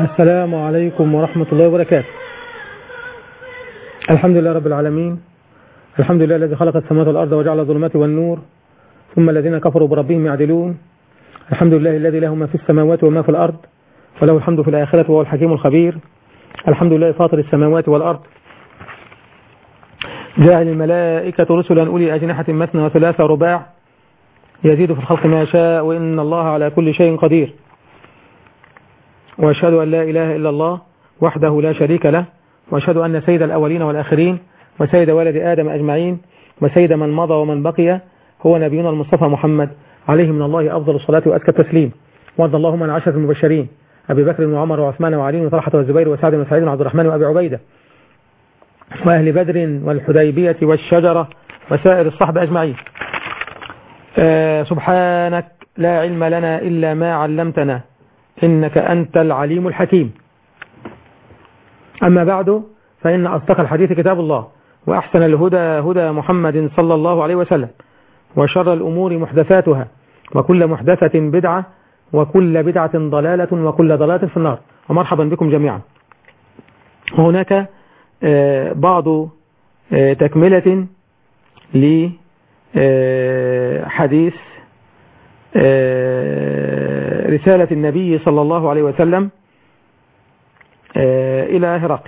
السلام عليكم ورحمة الله وبركاته. الحمد لله رب العالمين، الحمد لله الذي خلق السماوات والأرض وجعل الظلمات والنور، ثم الذين كفروا بربهم يعدلون. الحمد لله الذي له ما في السماوات وما في الأرض، وله الحمد في الآخرة وهو الحكيم الخبير. الحمد لله فاطر السماوات والأرض، جاعل الملائكة رسلا أولي أجنحة مثنى وثلاث ورباع، يزيد في الخلق ما يشاء، وإن الله على كل شيء قدير. وأشهد أن لا إله إلا الله وحده لا شريك له، وأشهد أن سيد الأولين والآخرين وسيد ولد آدم أجمعين وسيد من مضى ومن بقي هو نبينا المصطفى محمد عليه من الله أفضل الصلاة وأزكى التسليم. وارض اللهم عن عشرة المبشرين أبي بكر وعمر وعثمان وعلي وطلحة والزبير وسعد وسعيد وعبد الرحمن وأبي عبيدة وأهل بدر والحديبية والشجرة وسائر الصحب أجمعين. سبحانك لا علم لنا إلا ما علمتنا إنك أنت العليم الحكيم. أما بعد، فإن أصدق الحديث كتاب الله، وأحسن الهدى هدى محمد صلى الله عليه وسلم، وشر الأمور محدثاتها، وكل محدثة بدعة، وكل بدعة ضلالة، وكل ضلالة في النار. ومرحبا بكم جميعا. وهناك بعض تكملة لحديث رسالة النبي صلى الله عليه وسلم إلى هرقل،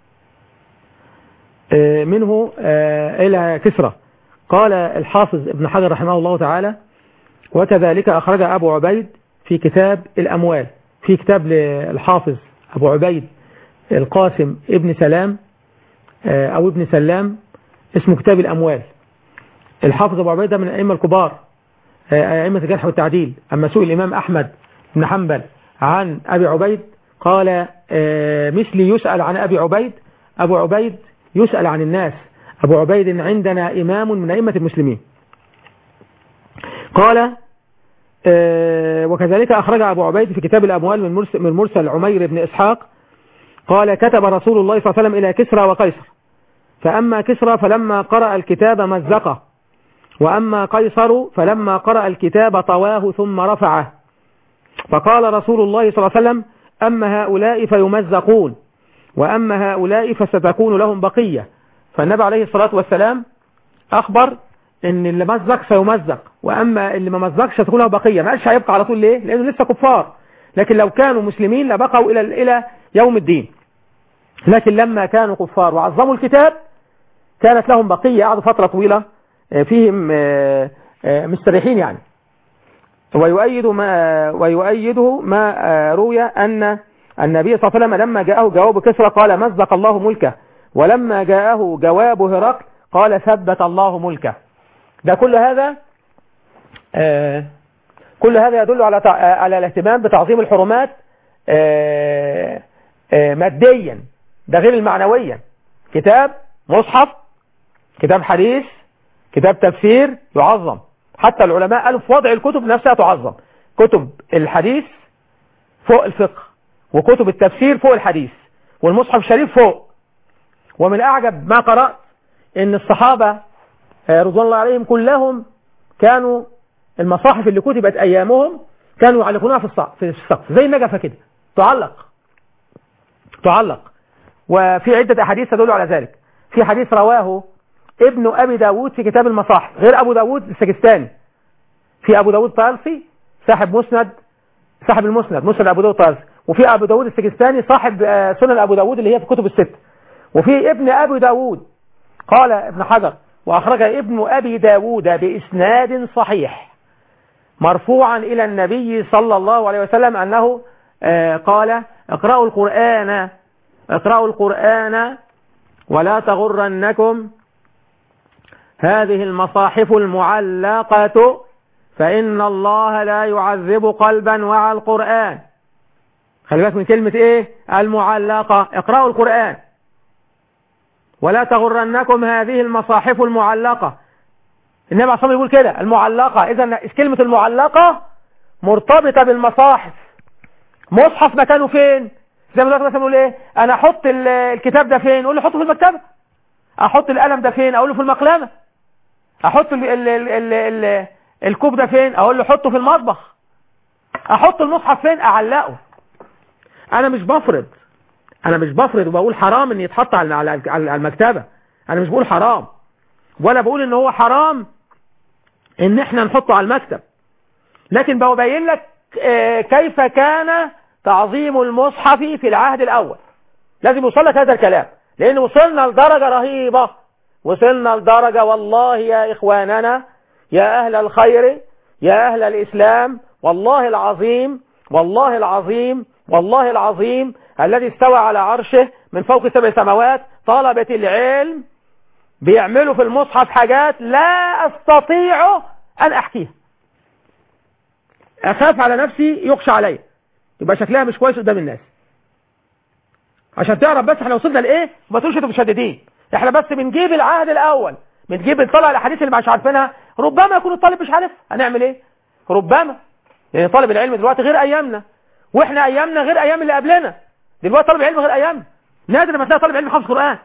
منه إلى كسرى. قال الحافظ ابن حجر رحمه الله تعالى: وكذلك أخرج أبو عبيد في كتاب الأموال، في كتاب للحافظ أبو عبيد القاسم ابن سلام أو ابن سلام، اسمه كتاب الأموال. الحافظ أبو عبيد من الأئمة الكبار، أئمة الجرح والتعديل. أما سئل الإمام أحمد بن حنبل عن أبي عبيد قال: مثلي يسأل عن أبي عبيد، أبو عبيد يسأل عن الناس، أبو عبيد عندنا إمام من أئمة المسلمين. قال: وكذلك أخرج أبو عبيد في كتاب الأموال من مرسل عمير بن إسحاق قال: كتب رسول الله صلى الله عليه وسلم إلى كسرى وقيصر، فأما كسرى فلما قرأ الكتاب مزقه، وأما قيصر فلما قرأ الكتاب طواه ثم رفعه. فقال رسول الله صلى الله عليه وسلم: أما هؤلاء فيمزقون، وأما هؤلاء فستكون لهم بقية. فالنبي عليه الصلاة والسلام أخبر إن اللي مزق سيمزق، وأما اللي ما مزقش ستكون له بقية. ما قالش هيبقى على طول، ليه؟ لأنه لسه كفار، لكن لو كانوا مسلمين لبقوا إلى يوم الدين. لكن لما كانوا كفار وعظموا الكتاب كانت لهم بقية، قعدوا فترة طويلة فيهم مستريحين يعني. ويؤيده ما روي أن النبي صلى الله عليه وسلم لما جاءه جواب كسرى قال: مزق الله ملكه، ولما جاءه جواب هرقل قال: ثبت الله ملكه. ده كل هذا يدل على الاهتمام بتعظيم الحرمات ماديا، ده غير المعنويا. كتاب مصحف، كتاب حديث، كتاب تفسير يعظم. حتى العلماء قالوا في وضع الكتب نفسها تعظم. كتب الحديث فوق الفقه، وكتب التفسير فوق الحديث، والمصحف الشريف فوق. ومن أعجب ما قرأت إن الصحابة رضوان الله عليهم كلهم كانوا المصاحف اللي كتبت أيامهم كانوا يعلقونها في السقف زي النجفة كده، تعلق. وفي عدة أحاديث تدل على ذلك. في حديث رواه ابن أبي داود في كتاب المصاحف، غير أبو داود السجستاني. في أبو داود طالسي صاحب المسند، مسند أبو داود طالسي. وفي أبو داود السجستاني صاحب سنن أبو داود اللي هي في كتب الست. وفي ابن أبي داود قال ابن حجر: وأخرج ابن أبي داود بإسناد صحيح مرفوعا إلى النبي صلى الله عليه وسلم أنه قال: اقرأوا القرآن ولا تغرنكم هذه المصاحف المعلقة، فإن الله لا يعذب قلبا وعى القرآن. خلي بالك من كلمة ايه؟ المعلقة. اقرأوا القرآن ولا تغرنكم هذه المصاحف المعلقة. النبي عليه الصلاة والسلام يقول كده المعلقة. إذا كلمة المعلقة مرتبطة بالمصاحف. مصحف مكانه فين؟ زي ما دلوقتي مثلا نقول ايه؟ انا احط الكتاب ده فين؟ اقول له حطه في المكتبة. احط القلم ده فين؟ اقول له في المقلمة. احط الكوب ده فين؟ اقول له حطه في المطبخ. احط المصحف فين؟ اعلقه. انا مش بفرض وبقول حرام ان يتحط على المكتبة. انا مش بقول حرام، ولا بقول ان هو حرام ان احنا نحطه على المكتب، لكن ببين لك كيف كان تعظيم المصحف في العهد الاول. لازم يوصل لك هذا الكلام، لان وصلنا لدرجة رهيبة، وصلنا لدرجة والله يا اخواننا يا اهل الخير يا اهل الاسلام، والله العظيم والله العظيم والله العظيم الذي استوى على عرشه من فوق 7 سماوات، طلبة العلم بيعملوا في المصحف حاجات لا استطيع ان احكيها. اخاف على نفسي يخشى عليا، يبقى شكلها مش كويس قدام الناس. عشان تعرف بس احنا وصلنا لايه، ما تقولش انتوا مشددين. احنا بس بنجيب العهد الاول، بنطلع الاحاديث اللي مش عارفينها. ربما يكون الطالب مش عارف، هنعمل ايه؟ ربما، لان طالب العلم دلوقتي غير ايامنا، واحنا ايامنا غير ايام اللي قبلنا. دلوقتي طالب العلم غير ايامنا. نادر ما تلاقي طالب علم حافظ قران،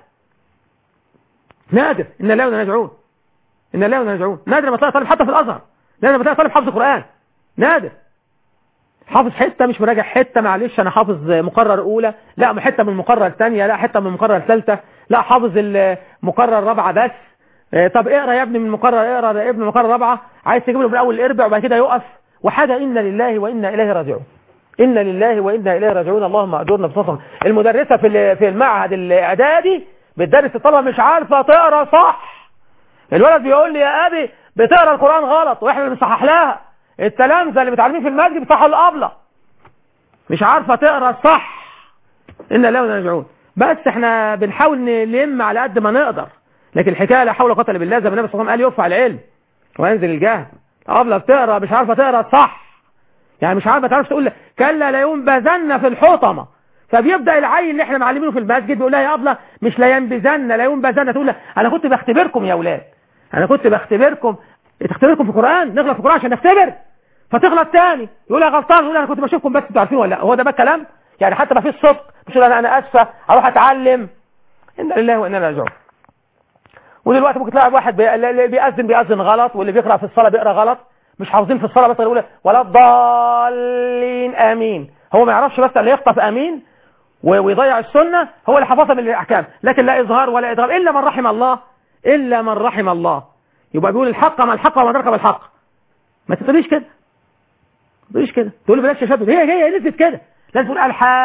نادر. ان الله وانا راجعون، ان الله وانا راجعون. نادر ما تلاقي طالب حتى في الازهر، نادر ما تلاقي طالب حافظ قران، نادر. حافظ حته مش مراجع حته، معلش انا حافظ مقرر اولى، لا حته من المقرر ثانيه، لا حته من المقرر ثالثه، لا حافظ المقرر رابعه بس. طب اقرا يا ابني من المقرر، اقرا يا ابني المقرر رابعه، عايز تجيب له من اول الاربع وبعد كده يقف وحاجه. انا لله وانا اليه راجعون، انا لله وانا اليه راجعون. اللهم اجرنا في صفهم. المدرسه في المعهد الاعدادي بتدرس الطلبه مش عارفه تقرا صح. الولد بيقول لي يا ابي بتقرا القران غلط، واحنا اللي بنصحح لها. التلامذه اللي متعلمين في المسجد بيصححوا الابله، مش عارفه تقرا صح. ان الله وانا راجعون. بس احنا بنحاول نلم على قد ما نقدر، لكن الحكايه لا حول ولا قوه الا بالله. زي ما النبي صلى الله عليه وسلم قال يرفع العلم وينزل الجهل. الابله بتقرا مش عارفه تقرا صح، يعني مش عارفه تعرف تقول كلا لا ينبذن في الحطمه. فبيبدا العيل اللي احنا معلمينه في المسجد بيقول لها يا ابله مش لا ينبذن لا ينبذن، تقول لها انا كنت بختبركم يا اولاد، انا كنت بختبركم في القران، نغلط في القران عشان نختبر. فتغلط تاني يقول لها غلطان، يقول انا كنت بشوفكم بس انتوا عارفين ولا لا. هو ده بقى الكلام يعني؟ حتى ما فيش صدق، مش انا اسفه اروح اتعلم. ان لله وانا اليه راجعون. ودلوقتي ممكن تلاقي واحد بيأذن غلط، واللي بيقرأ في الصلاة بيقرأ غلط، مش حافظين في الصلاة بس يقول ولا الضالين امين. هو ما يعرفش بس اللي يخطف امين ويضيع السنة هو اللي حفظها من الاحكام، لكن لا اظهار ولا ادغام الا من رحم الله، الا من رحم الله. يبقى بيقول الحق ما الحق وما ركب الحق. ما تقوليش كده، ما تقوليش كده، تقول لي بلاش تشدد. هي نزلت كده. لازم تقول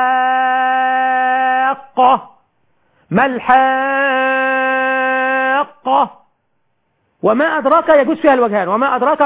الحاقة ما الحاقة وما أدراك، يجوز فيها الوجهان. وما أدراك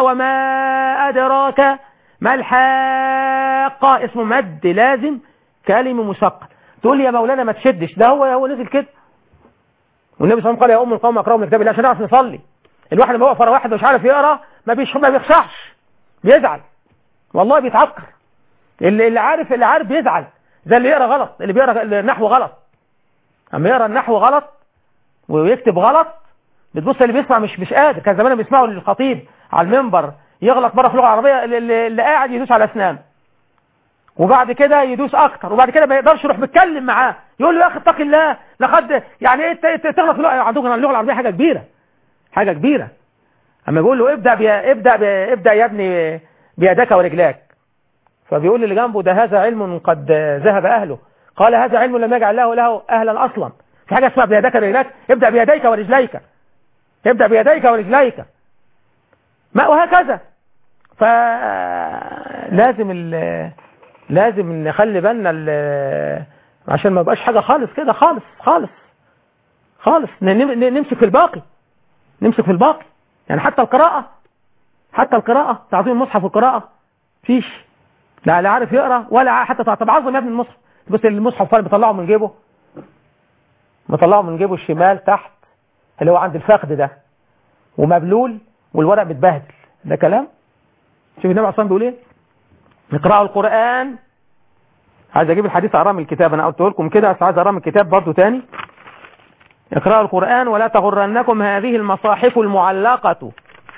ما الحاقة اسمه مد لازم كلمة مثقل. تقول لي يا مولانا ما تشدش، ده هو نزل كده. والنبي صلى الله عليه وسلم قال يا أم القوم اقرأوا من كتاب الله عشان نعرف نصلي. الواحد لما يقف ورا واحد مش عارف يقرأ ما بيخشعش، بيزعل والله، بيتعكر. اللي عارف بيزعل، زي اللي يقرأ غلط، اللي بيقرأ النحو غلط. اما يقرأ النحو غلط ويكتب غلط بتبص اللي بيسمع مش قادر. كان زمان بيسمعوا للخطيب على المنبر يغلط مرة في اللغة العربية، اللي قاعد يدوس على اسنان، وبعد كده يدوس اكتر، وبعد كده ما يقدرش يروح بيتكلم معاه يقول له يا اخي اتق الله، لقد يعني ايه تغلط في عندكم اللغة العربية حاجة كبيرة، حاجة كبيرة. اما بيقول له ابدأ يا ابني بيدك ورجلاك، فبيقول اللي جنبه ده هذا علم قد ذهب اهله. قال هذا علم لم يجعل له اهلا اصلا. في حاجة اسمها بيدك ورجلاك، ابدأ بيديك ورجليك، ابدأ بيديك ورجليك، ما وهكذا. لازم نخلي بالنا عشان ما يبقاش حاجة خالص كده، خالص نمسك في الباقي. يعني حتى القراءة تعظيم المصحف والقراءة فيش، لا عارف يقرأ ولا حتى تعظم يا ابن المصحف. بس المصحف فعلا بيطلعه من جيبه الشمال تحت اللي هو عند الفخذ ده، ومبلول والورق متبهدل. ده كلام؟ شوف النبي عليه الصلاة والسلام بيقول ايه؟ اقرأوا القرآن. عايز اجيب الحديث اقراه من الكتاب، انا قلت لكم كده بس عايز اقراه من الكتاب برضه تاني. اقرأوا القرآن ولا تغرنكم هذه المصاحف المعلقة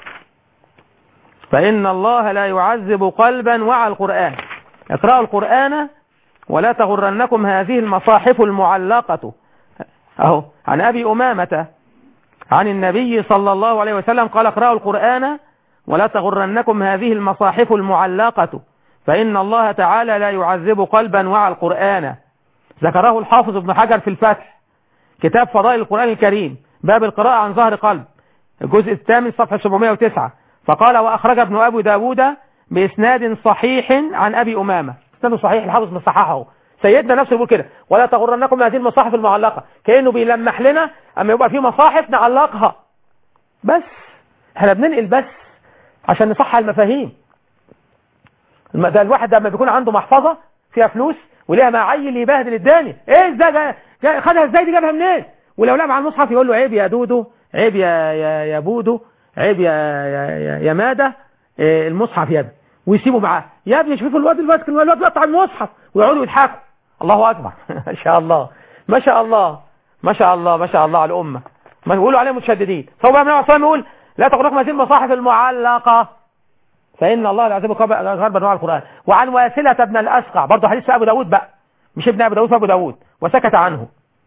فإن الله لا يعذب قلبا وعى القرآن. اقرأوا القرآن ولا تغرنكم هذه المصاحف المعلقة. اهو عن أبي أمامة عن النبي صلى الله عليه وسلم قال اقرأوا القرآن ولا تغرنكم هذه المصاحف المعلقة فإن الله تعالى لا يعذب قلبا وعى القرآن. ذكره الحافظ ابن حجر في الفتح، كتاب فضائل القرآن الكريم، باب القراءة عن ظهر قلب، الجزء الثامن صفحة 709. فقال وأخرج ابن أبي داود بإسناد صحيح عن أبي أمامة، إسناد صحيح، الحافظ مصححه، سيدنا نفسه يقول كده ولا تغرنكم هذه المصاحف المعلقة، كأنه بيلمح لنا أما يبقى في مصاحف نعلقها، بس احنا بننقل بس عشان نصحح المفاهيم. ده الواحد لما بيكون عنده محفظة فيها فلوس وليها معيل يبهدل الدنيا، ايه ازاي خدها ازاي دي جابها منين؟ ولو لقى مع المصحف يقول له عيب يا دودو، عيب يا بودو، عيب يا ماده، المصحف يا ابني، ويسيبه معاه، يا ابني شوفوا الواد الماسك الواد بيقطع المصحف، ويقعدوا يضحكوا. الله اكبر ما شاء الله ما شاء الله ما شاء الله ما شاء الله على الامه، ما يقولوا عليهم متشددين. فهو بقى النبي صلى الله عليه وسلم يقول لا تغركم هذه المصاحف المعلقه فإن الله لا يعذب غربا وعى القرآن. وعن واسلة بن الأسقع، برضه حديث في أبو داود بقى، مش ابن أبو داود، في أبو داود، وسكت عنه.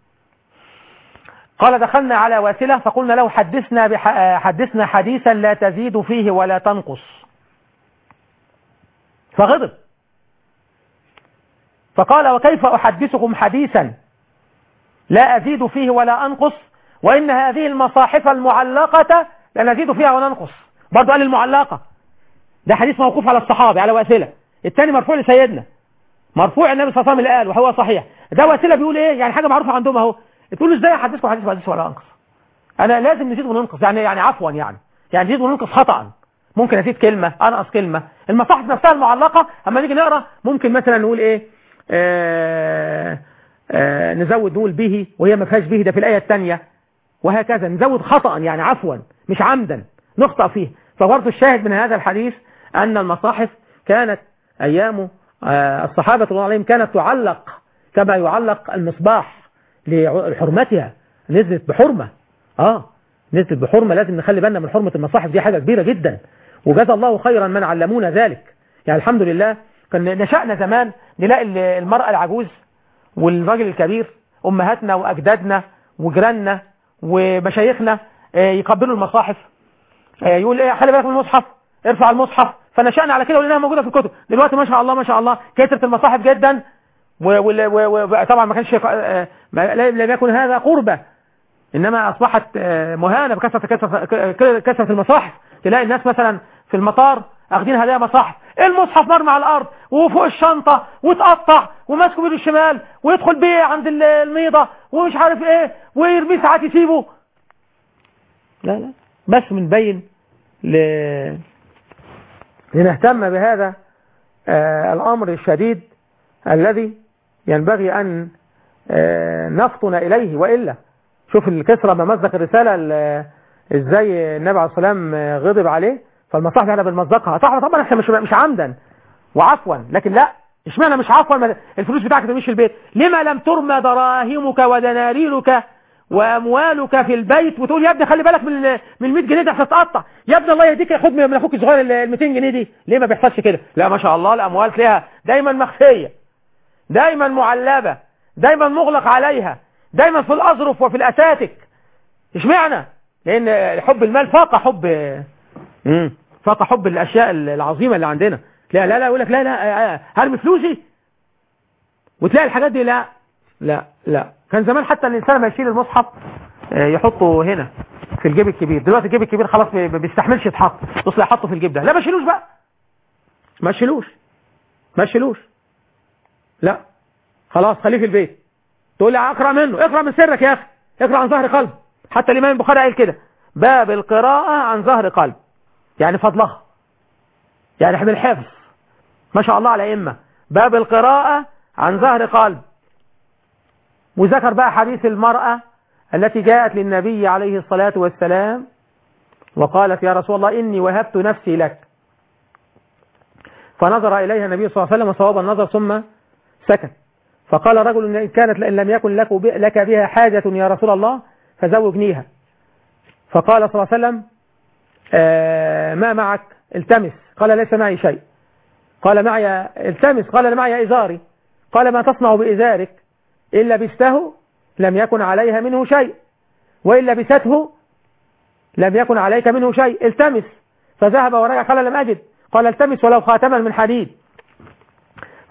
قال دخلنا على واسلة فقلنا له حدثنا حديثا لا تزيد فيه ولا تنقص، فغضب فقال وكيف أحدثكم حديثا لا أزيد فيه ولا أنقص وإن هذه المصاحف المعلقة لا نزيد فيها ولا ننقص. برضه قال المعلقة، ده حديث موقوف على الصحابي على واسلة، الثاني مرفوع لسيدنا، مرفوع النبي صلى الله عليه وسلم اللي قال وهو صحيح. ده واسلة بيقول ايه؟ يعني حاجة معروفة عندهم اهو، تقول له ازاي احدثكم حديث ما ولا انقص؟ انا لازم نزيد وننقص، يعني عفوا يعني نزيد وننقص خطأ، ممكن ازيد كلمة انقص كلمة. المصاحف نفسها المعلقة اما نيجي نقرا ممكن مثلا نقول ايه نزود نقول به وهي ما فيهاش به، ده في الآية الثانية، وهكذا نزود خطأ يعني عفوا مش عمدا نخطأ فيه. فبرضه الشاهد من هذا الحديث أن المصاحف كانت أيام الصحابة رضي الله عليهم كانت تعلق كما يعلق المصباح لحرمتها، نزلت بحرمة، نزلت بحرمة، لازم نخلي بالنا من حرمة المصاحف، دي حاجة كبيرة جدا، وجزا الله خيرا من علمونا ذلك. يعني الحمد لله كان نشأنا زمان نلاقي المرأة العجوز والراجل الكبير، أمهاتنا وأجدادنا وجيراننا ومشايخنا يقبلوا المصاحف، يقول ايه خلي بالك من المصحف، ارفع المصحف. فنشأنا على كده ولقيناها موجودة في الكتب. دلوقتي ما شاء الله ما شاء الله كثرت المصاحف جدا، وطبعا ما كانش لم يكن هذا قربة، انما اصبحت مهانة بكثرة المصاحف. تلاقي الناس مثلا في المطار اخذين هدايا مصاحف، المصحف مرمى على الارض وفوق الشنطة وتقطع وماسكه بيده الشمال ويدخل بيه عند الميضة ومش عارف ايه ويرميه ساعات يسيبه. لا بس بنبين لنهتم بهذا الأمر الشديد الذي ينبغي أن نفطن إليه، وإلا شوف الكسرى ممزق الرسالة ازاي النبي عليه الصلاة والسلام غضب عليه. فالمصاحف احنا بنمزقها طبعا احنا مش عمدا وعفوا، لكن لا اشمعنى مش عفوا؟ الفلوس بتاعك مش في البيت، لما لم ترمى دراهمك ودنانيرك واموالك في البيت وتقول يا ابني خلي بالك من 100 جنيه دي هتتقطع، يا ابني الله يهديك خد من اخوك الصغير ال 200 جنيه دي. ليه ما بيحصلش كده؟ لا ما شاء الله الاموال تلاقيها دايما مخفيه، دايما معلبه، دايما مغلق عليها، دايما في الاظرف وفي الاساتك. اشمعنى؟ لان حب المال فاق حب الاشياء العظيمه اللي عندنا. لا يقول لك لا هرمي فلوسي وتلاقي الحاجات دي. لا كان زمان حتى الانسان ما يشيل المصحف يحطه هنا في الجيب الكبير، دلوقتي الجيب الكبير خلاص ما بيستحملش يتحط، تصلح يحطه في الجيب ده. لا ما تشيلوش بقى، ما تشيلوش لا خلاص خليه في البيت. تقول لي اقرا منه، اقرا من سرك يا اخي، اقرا عن ظهر قلب. حتى الامام البخاري قال كده باب القراءه عن ظهر قلب، يعني فضلها، يعني احنا الحفظ ما شاء الله على ائمه. باب القراءه عن ظهر قلب. وذكر بقى حديث المرأة التي جاءت للنبي عليه الصلاة والسلام وقالت يا رسول الله إني وهبت نفسي لك، فنظر إليها النبي صلى الله عليه وسلم وصواب النظر ثم سكت. فقال رجل إن كانت إن لم يكن لك بها حاجة يا رسول الله فزوجنيها. فقال صلى الله عليه وسلم ما معك؟ التمس. قال ليس معي شيء. قال معي التمس. قال معي إزاري. قال ما تصنع بإزارك؟ إن لبسته لم يكن عليها منه شيء، وإن لبسته لم يكن عليك منه شيء. التمس. فذهب ورجع قال لم أجد. قال التمس ولو خاتما من حديد.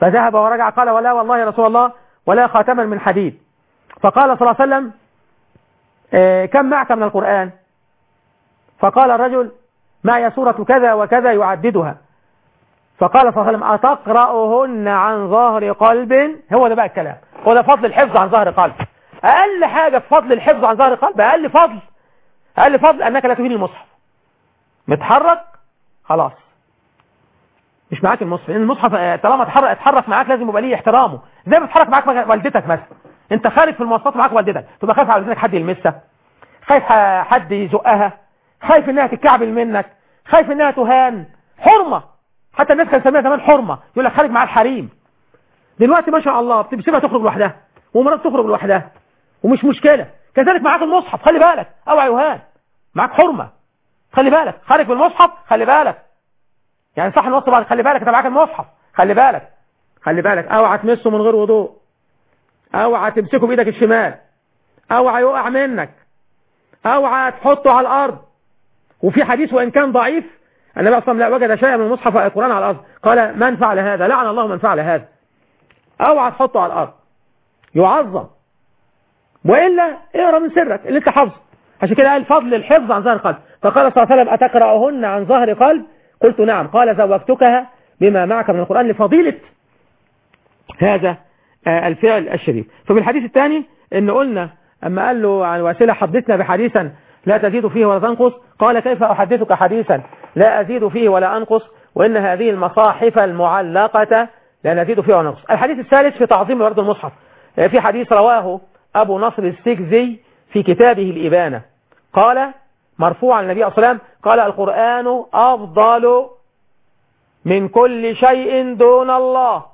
فذهب ورجع قال ولا والله يا رسول الله ولا خاتما من حديد. فقال صلى الله عليه وسلم كم معك من القرآن؟ فقال الرجل معي سورة كذا وكذا يعددها. فقال صلى الله عليه وسلم أتقرأهن عن ظهر قلب؟ هو ده بقى الكلام، هو ده فضل الحفظ عن ظهر قلب. أقل حاجة في فضل الحفظ عن ظهر قلب، أقل فضل أنك لا تهين المصحف. متحرك خلاص مش معاك المصحف، لأن المصحف طالما اتحرك معاك لازم يبقى ليه احترامه، زي ما اتحرك معاك والدتك مثلا. انت خارج في المواصلات معاك والدتك، تبقى خايف على والدتك حد يلمسها، خايف حد يزقها، خايف انها تتكعبل منك، خايف انها تهان، حرمة. حتى الناس كانت تسميها زمان حرمة، يقول لك خارج مع الحريم. دلوقتي ما شاء الله بتسيبها تخرج لوحدها ومرات تخرج لوحدها ومش مشكلة. كذلك معاك المصحف، خلي بالك اوعى يهان، معاك حرمة، خلي بالك خارج بالمصحف، خلي بالك يعني صح الوصف بعد، خلي بالك انت معاك المصحف، خلي بالك اوعى تمسه من غير وضوء، اوعى تمسكه بايدك الشمال، اوعى يقع منك، اوعى تحطه على الارض. وفي حديث وان كان ضعيف النبي صلى الله عليه وسلم وجد شيئا من المصحف القرآن على الارض قال من فعل هذا لعن الله من فعل هذا. اوعى تحطه على الارض يعظم، والا اقرا من سرك اللي انت حافظه. عشان كده قال فضل الحفظ عن ظهر قلب. فقال صلى الله عليه وسلم اتقرأهن عن ظهر قلب؟ قلت نعم. قال زوجتكها بما معك من القرآن لفضيلة هذا الفعل الشريف. ففي الحديث الثاني ان قلنا اما قال له عن واسلة حدثنا بحديثا لا تزيد فيه ولا تنقص، قال كيف احدثك حديثا لا ازيد فيه ولا انقص وان هذه المصاحف المعلقة لا نزيد فيه ولا ننقص. الحديث الثالث في تعظيم ورد المصحف، في حديث رواه ابو نصر السجزي في كتابه الإبانة، قال مرفوعا النبي صلى الله عليه وسلم قال القرآن أفضل من كل شيء دون الله،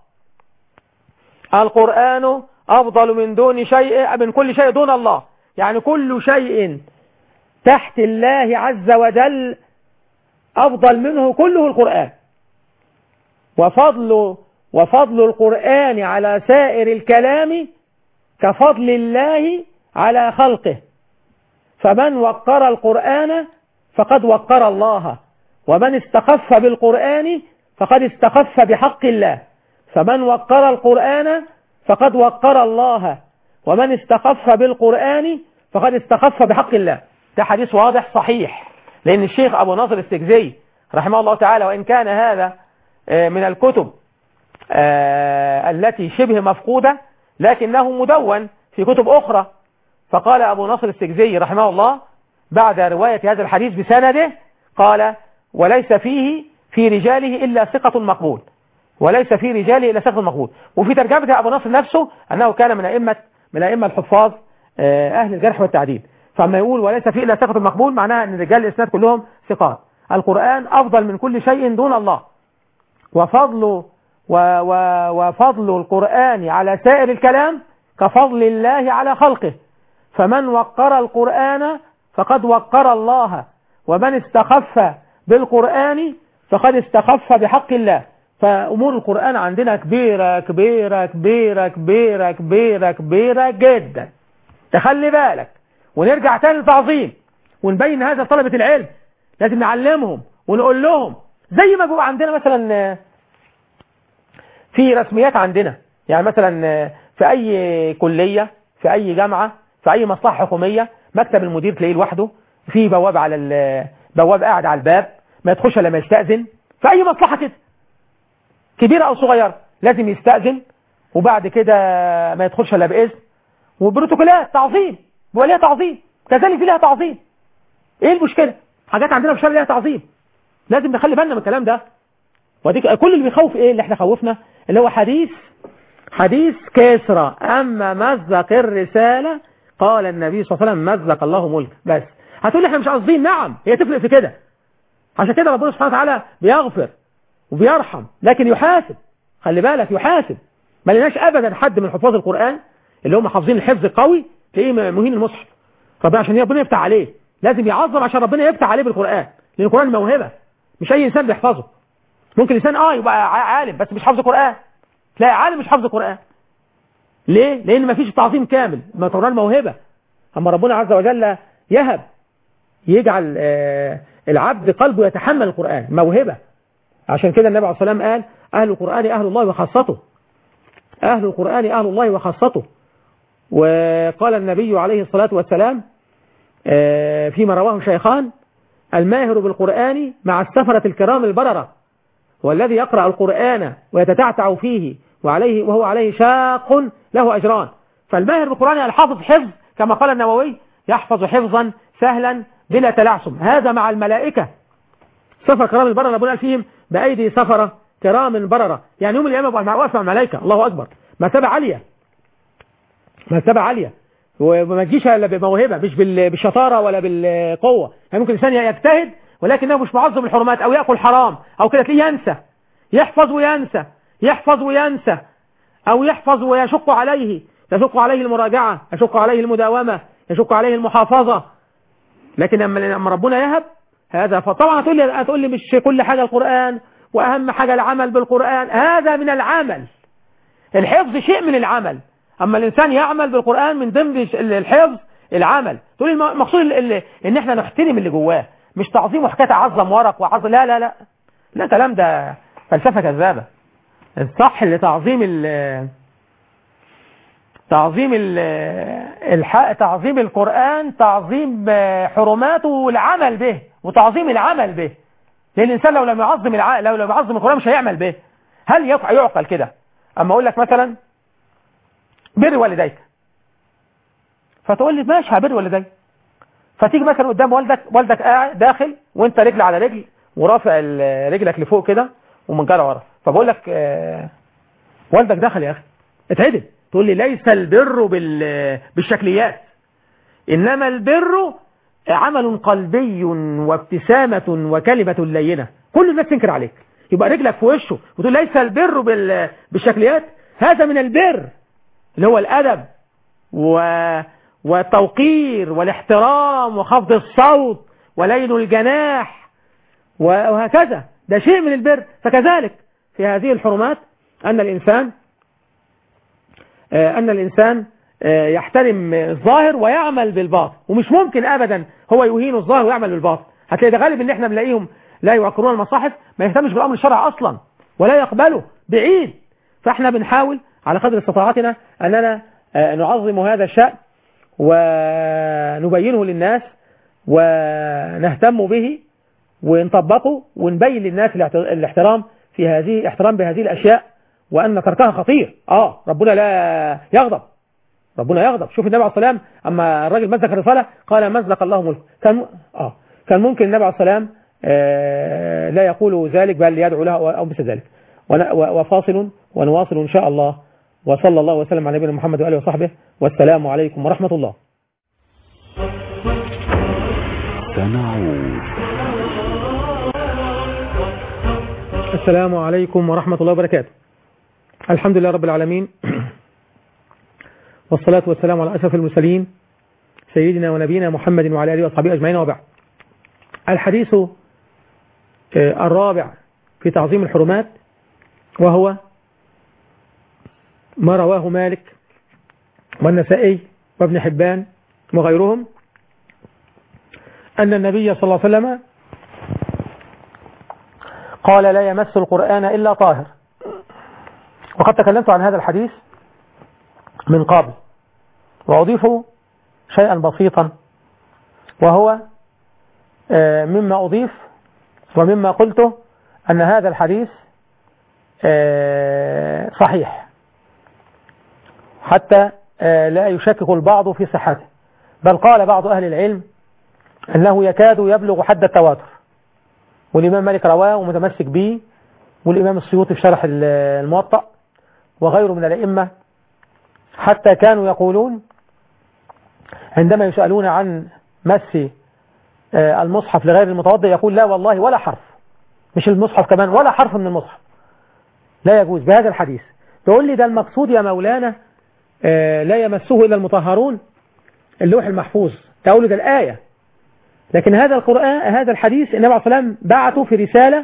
القرآن أفضل من كل شيء دون الله، يعني كل شيء تحت الله عز وجل أفضل منه كله القرآن. وفضل القرآن على سائر الكلام كفضل الله على خلقه، فمن وقر القرآن فقد وقر الله، ومن استخف بالقرآن فقد استخف بحق الله، فمن وقر القرآن فقد وقر الله، ومن استخف بالقرآن فقد استخف بحق الله. ده حديث واضح صحيح، لأن الشيخ أبو نصر السجزي رحمه الله تعالى وإن كان هذا من الكتب التي شبه مفقودة لكنه مدون في كتب أخرى. فقال أبو نصر السجزي رحمه الله بعد رواية هذا الحديث بسنده قال وليس فيه في رجاله إلا ثقة مقبول، وليس في رجاله إلا ثقة مقبول. وفي ترجمة أبو نصر نفسه أنه كان من أئمة الحفاظ أهل الجرح والتعديل، فما يقول وليس فيه إلا ثقة مقبول معناها أن رجال الإسناد كلهم ثقات. القرآن أفضل من كل شيء دون الله، وفضل القرآن على سائر الكلام كفضل الله على خلقه، فمن وقر القرآن فقد وقر الله، ومن استخف بالقرآن فقد استخف بحق الله. فأمور القرآن عندنا كبيرة كبيرة كبيرة كبيرة كبيرة كبيرة جدا، تخلي بالك. ونرجع تاني للتعظيم ونبين هذا طلبة العلم، لازم نعلمهم ونقول لهم زي ما بيبقى عندنا مثلا في رسميات عندنا، يعني مثلا في أي كلية في أي جامعة في أي مصلحة حكومية مكتب المدير تلاقيه لوحده، في بواب بواب قاعد على الباب ما يدخلش لما يستأذن. في أي مصلحة كده كبيرة أو صغيرة لازم يستأذن، وبعد كده ما يدخلش إلا بإذن، وبروتوكولات تعظيم بيبقى ليها تعظيم، كذلك ليها تعظيم. إيه المشكلة؟ حاجات عندنا في الشارع ليها تعظيم، لازم نخلي بالنا من الكلام ده. وديك كل اللي بيخوف إيه اللي احنا خوفنا اللي هو حديث كسرى أما مزق الرسالة قال النبي صلى الله عليه وسلم مزق الله ملك. بس هتقول لي احنا مش قاصدين، نعم هي تفرق في كده. عشان كده ربنا سبحانه وتعالى بيغفر وبيرحم لكن يحاسب، خلي بالك يحاسب. ما لناش ابدا حد من حفاظ القرآن اللي هم حافظين الحفظ القوي تلاقيه مهين المصحف. طب عشان ربنا يفتح عليه لازم يعظم، عشان ربنا يفتح عليه بالقرآن، لان القرآن موهبة مش اي انسان بيحفظه. ممكن انسان يبقى عالم بس مش حافظ القرآن، تلاقي عالم مش حافظ القرآن. ليه؟ لان ما فيش تعظيم كامل، ما القرآن موهبة. اما ربنا عز وجل يجعل العبد قلبه يتحمل القرآن، موهبة. عشان كده النبي عليه الصلاة والسلام قال أهل القرآن أهل الله وخاصته، أهل القرآن أهل الله وخاصته. وقال النبي عليه الصلاة والسلام فيما رواه شيخان: الماهر بالقرآن مع السفرة الكرام البررة، والذي يقرأ القرآن ويتتعتع فيه وهو عليه شاق له أجران. فالماهر بالقرآن الحافظ حفظ، كما قال النووي: يحفظ حفظا سهلا بلا تلعثم. هذا مع الملائكة سفر كرام البررة، ربنا فيهم بأيدي سفرة كرام بررة، يعني يوم القيامة واقف مع الملائكة. الله أكبر، مرتبة عالية، مرتبة عالية. وما تجيش الا بموهبة، مش بالشطارة ولا بالقوة. يعني ممكن الإنسان يجتهد ولكنه مش معظم الحرمات، أو يأكل حرام، أو كده تلاقيه ينسى، يحفظ وينسى، يحفظ وينسى، أو يحفظ ويشق عليه المراجعة، يشق عليه المداومة، يشق عليه المحافظة. لكن لما ربنا يهب هذا، فطبعا هتقول لي مش كل حاجة القرآن، وأهم حاجة العمل بالقرآن. هذا من العمل، الحفظ شيء من العمل. أما الإنسان يعمل بالقرآن من ضمن الحفظ العمل. تقول لي المقصود إن إحنا نحترم اللي جواه، مش تعظيم وحكاية عظم ورق وعظم. لا لا لا لا، كلام ده فلسفة كذابة. الصح لتعظيم تعظيم القرآن، تعظيم حرماته والعمل به، وتعظيم العمل به. لأن الإنسان لو لم يعظم القرآن مش هيعمل به. هل يعقل كده؟ أما أقول لك مثلا بر والديك، فتقول لي ماشي هبر والديك، فتيجي مثلا قدام والدك قاعد داخل، وانت رجل على رجل ورافع رجلك لفوق كده ومن جرى ورا، فبقول لك والدك دخل يا اخي اتعدل. تقول لي ليس البر بالشكليات، انما البر عمل قلبي وابتسامة وكلمة لينة. كل الناس تنكر عليك، يبقى رجلك في وشه وتقول ليس البر بالشكليات. هذا من البر اللي هو الأدب والتوقير والاحترام وخفض الصوت ولين الجناح وهكذا، ده شيء من البر. فكذلك في هذه الحرمات أن الإنسان يحترم الظاهر ويعمل بالباطن، ومش ممكن أبدا هو يهين الظاهر ويعمل بالباطن. هتلاقي ده غالب ان احنا بنلاقيهم لا يوقرون المصاحف، ما يهتمش بالأمر الشرعي أصلا ولا يقبله، بعيد. فاحنا بنحاول على قدر استطاعتنا أننا نعظم هذا الشأن ونبينه للناس ونهتم به ونطبقه ونبين للناس الاحترام بهذه الأشياء، وأن تركها خطير. ربنا لا يغضب، ربنا يغضب. شوف النبي عليه الصلاة والسلام أما الراجل مزق الرسالة قال مزق الله ملكه، كان ممكن النبي عليه الصلاة والسلام لا يقول ذلك، بل يدعو له أو مثل ذلك. وفاصل ونواصل إن شاء الله. وصلى الله وسلم على نبينا محمد وآله وصحبه، والسلام عليكم ورحمة الله. السلام عليكم ورحمة الله وبركاته. الحمد لله رب العالمين، والصلاة والسلام على أشرف المرسلين سيدنا ونبينا محمد وعلى آله وصحبه أجمعين، وبعد. الحديث الرابع في تعظيم الحرمات، وهو ما رواه مالك والنسائي وابن حبان وغيرهم أن النبي صلى الله عليه وسلم قال لا يمس القرآن إلا طاهر. وقد تكلمت عن هذا الحديث من قبل، وأضيف شيئا بسيطا، وهو مما أضيف ومما قلته أن هذا الحديث صحيح، حتى لا يشكك البعض في صحته، بل قال بعض أهل العلم أنه يكاد يبلغ حد التواتر. والإمام مالك رواه ومتمسك به، والإمام السيوطي في شرح الموطأ، وغيره من الأئمة، حتى كانوا يقولون عندما يسألون عن مس المصحف لغير المتوضئ يقول لا والله ولا حرف، مش المصحف كمان، ولا حرف من المصحف لا يجوز بهذا الحديث. تقول لي ده المقصود يا مولانا لا يمسه إلا المطهرون، اللوح المحفوظ، تقول لي ده الآية. لكن هذا القرآن، هذا الحديث النبي عليه الصلاة والسلام بعته في رسالة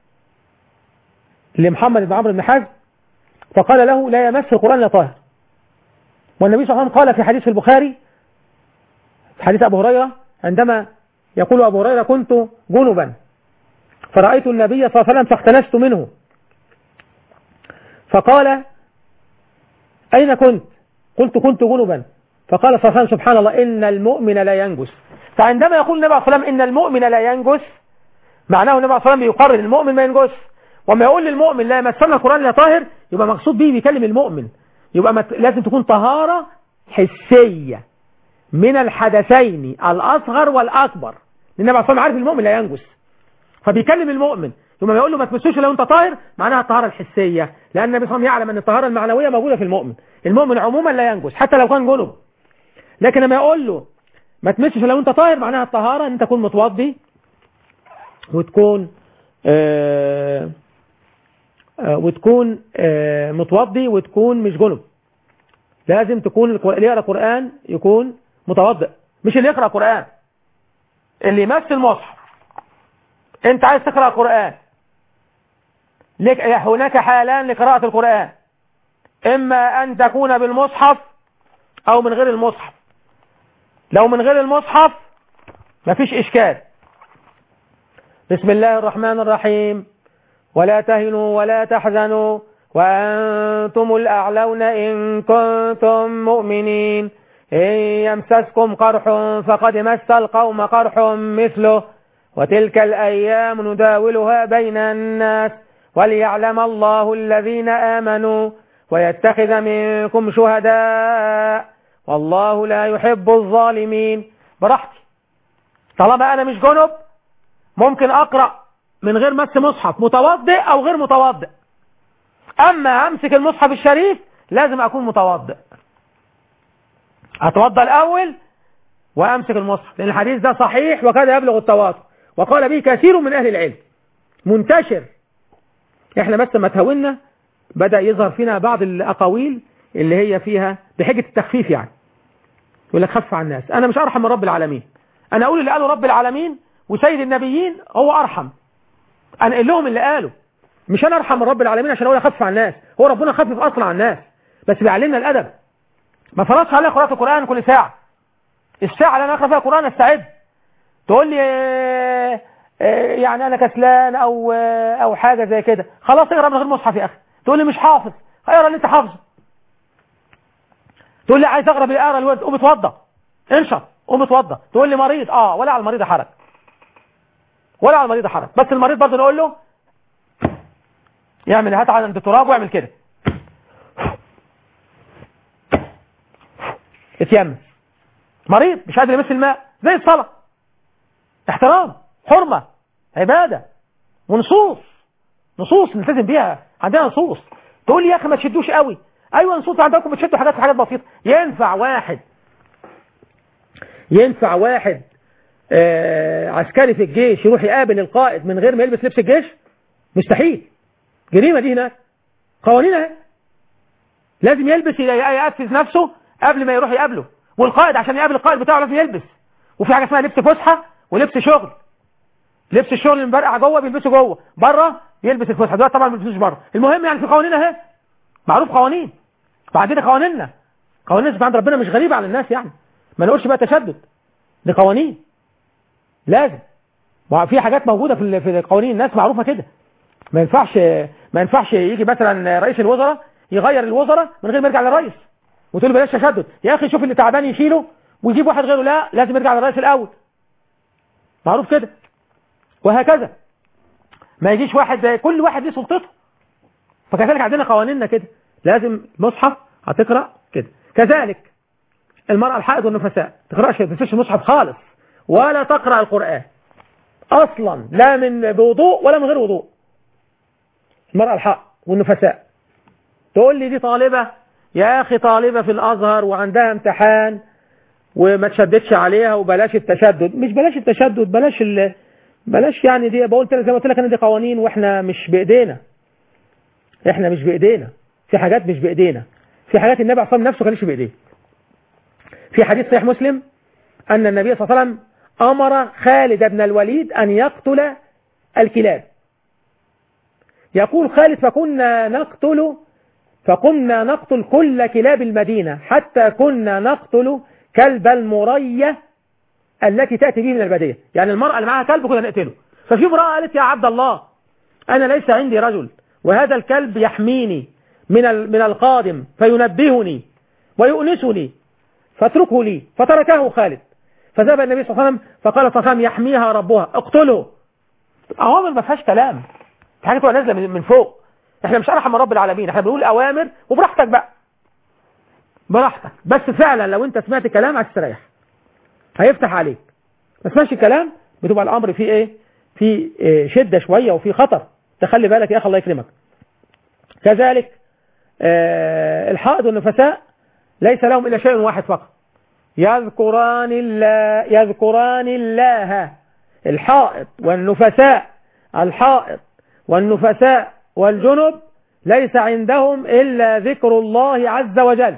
لمحمد بن عمرو بن حزم، فقال له لا يمس القرآن إلا طاهر. والنبي صلى الله عليه وسلم قال في حديث البخاري، في حديث أبو هريرة، عندما يقول أبو هريرة كنت جنبا فرأيت النبي صلى الله عليه وسلم فاختلست منه، فقال أين كنت؟ كنت جنبا. فقال صلى الله عليه وسلم سبحان الله إن المؤمن لا ينجس. فعندما يقول النبي عليه الصلاة والسلام إن المؤمن لا ينجس، معناه النبي عليه الصلاة والسلام بيقرر المؤمن ما ينجس. وما يقول للمؤمن لا يمسنا القرآن لا طاهر، يبقى مقصود به بيكلم المؤمن، يبقى لازم تكون طهارة حسية من الحدثين الأصغر والأكبر. النبي عليه الصلاة والسلام عارف المؤمن لا ينجس، فبيكلم المؤمن. ثم يقول له ما تمسوش لو انت طاهر، معناها الطهارة الحسية، لأن النبي صلى الله عليه وسلم يعلم أن الطهارة المعنوية موجودة في المؤمن. المؤمن عموما لا ينجس حتى لو كان جنب. لكن لما يقول له ما تمسش لو انت طاهر، معناها الطهارة ان انت تكون متوضي وتكون متوضي وتكون مش جنب. لازم تكون اللي يقرأ قرآن يكون متوضئ، مش اللي يقرأ قرآن اللي يمس المصحف. انت عايز تقرأ قرآن، هناك حالان لقراءة القرآن، اما ان تكون بالمصحف او من غير المصحف. لو من غير المصحف مفيش اشكال. بسم الله الرحمن الرحيم ولا تهنوا ولا تحزنوا وأنتم الأعلون إن كنتم مؤمنين إن يمسسكم قرح فقد مس القوم قرح مثله وتلك الأيام نداولها بين الناس وليعلم الله الذين آمنوا ويتخذ منكم شهداء والله لا يحب الظالمين. براحتي، طالما أنا مش جنب ممكن أقرأ من غير مس مصحف، متوضئ أو غير متوضئ. أما أمسك المصحف الشريف لازم أكون متوضئ، أتوضأ الأول وأمسك المصحف، لأن الحديث ده صحيح وكاد يبلغ التواتر، وقال به كثير من أهل العلم، منتشر. إحنا بس ما تهونا بدأ يظهر فينا بعض الأقاويل اللي هي فيها بحجة التخفيف، يعني يقول لك خف عن الناس. أنا مش أرحم من رب العالمين، أنا أقول اللي قاله رب العالمين وسيد النبيين هو أرحم، أنا أقول لهم اللي قاله، مش أنا أرحم من رب العالمين عشان أقول أخفف عن الناس. هو ربنا خفف أصلا عن الناس، بس بيعلمنا الأدب. ما فرضش علينا قراءة القرآن كل ساعة، الساعة اللي أنا أقرأ فيها القرآن أستعد. تقول لي يعني أنا كسلان أو حاجة زي كده، خلاص اقرأ من غير مصحف يا أخي. تقول لي مش حافظ، اقرأ اللي أنت حافظه. تقول لي عايز أقرأ بالقراءة الورد، قوم اتوضى، انشط قوم اتوضى. تقول لي مريض، ولا على المريض حرج، ولا على المريض حرج، بس المريض برضه نقول له يعمل هات عند التراب ويعمل كده، اتيمم. مريض مش قادر يمس الماء، زي الصلاة، احترام، حرمة، عبادة، ونصوص نلتزم بيها، عندنا نصوص. تقول لي يا اخي ما تشدوش قوي، ايوه نصوص عندكم بتشدوا حاجات بسيطة. ينفع واحد عسكري في الجيش يروح يقابل القائد من غير ما يلبس لبس الجيش؟ مستحيل، جريمة دي هناك، قوانينها لازم يلبس يأسس نفسه قبل ما يروح يقابله. والقائد عشان يقابل القائد بتاعه لازم يلبس. وفي حاجة اسمها لبس فسحة ولبس شغل. لبس الشغل اللي مبرقع جوه بيلبسه جوه، بره يلبس الفسحة، دول طبعا ما بيلبسوش بره. المهم يعني في قوانين اهي، معروف قوانين، وعندنا قوانين عند ربنا مش غريبة على الناس، يعني ما نقولش بقى تشدد، دي قوانين لازم. وفي حاجات موجودة في قوانين الناس معروفة كده. ما ينفعش يجي مثلا رئيس الوزراء يغير الوزراء من غير ما يرجع للرئيس وتقول له بلاش تشدد يا اخي، شوف اللي تعبان يشيله ويجيب واحد غيره، لا لازم يرجع للرئيس الاول، معروف كده. وهكذا ما يجيش واحد، كل واحد ليه سلطته. فكذلك عندنا قوانيننا كده، لازم مصحف هتقرا كده. كذلك المرأة الحائض والنفساء تقراش المصحف خالص، ولا تقرأ القرآن اصلا، لا من بوضوء ولا من غير وضوء. المرأة الحائض والنفساء. تقول لي دي طالبة، يا اخي طالبة في الازهر وعندها امتحان وما تشددش عليها، وبلاش التشدد. مش بلاش التشدد، بلاش يعني دي، بقول زي ما قلت لك ان دي قوانين واحنا مش بايدينا. في حاجات مش بايدينا، في حاجات النبي عليه الصلاة والسلام نفسه كانش بايديه. في حديث صحيح مسلم ان النبي صلى الله عليه وسلم امر خالد بن الوليد ان يقتل الكلاب. يقول خالد فكنا نقتل كل كلاب المدينة حتى كنا نقتل كلب المرية التي تأتي به من البادية. يعني المرأة اللي معها كلب كنا نقتله. ففي امرأة قالت يا عبد الله أنا ليس عندي رجل وهذا الكلب يحميني من القادم فينبهني ويؤنسني فاتركه لي، فتركه خالد. فذهب النبي صلى الله عليه وسلم فقال صلى الله عليه وسلم يحميها ربها اقتله. أوامر ما فيهاش كلام، في حاجة تبقى نازلة من فوق. احنا مش أرحم من رب العالمين، احنا بنقول أوامر وبراحتك بقى، براحتك. بس فعلا لو انت سمعت كلام هتستريح، هيفتح عليك. ما تسمعش الكلام بتبقى الأمر فيه ايه، في شدة شوية وفي خطر. تخلي بالك يا أخي الله يكرمك. كذلك الحائض والنفساء ليس لهم إلا شيء واحد فقط، يذكران الله. الحائض والنفساء، الحائض والنفساء والجنب ليس عندهم إلا ذكر الله عز وجل.